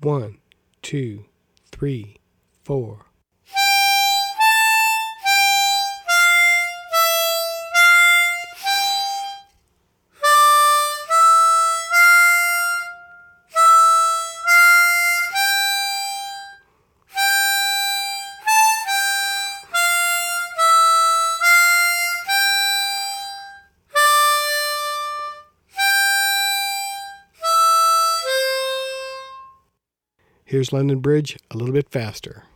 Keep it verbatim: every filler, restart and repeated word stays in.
One, two, three, four. Here's London Bridge a little bit faster.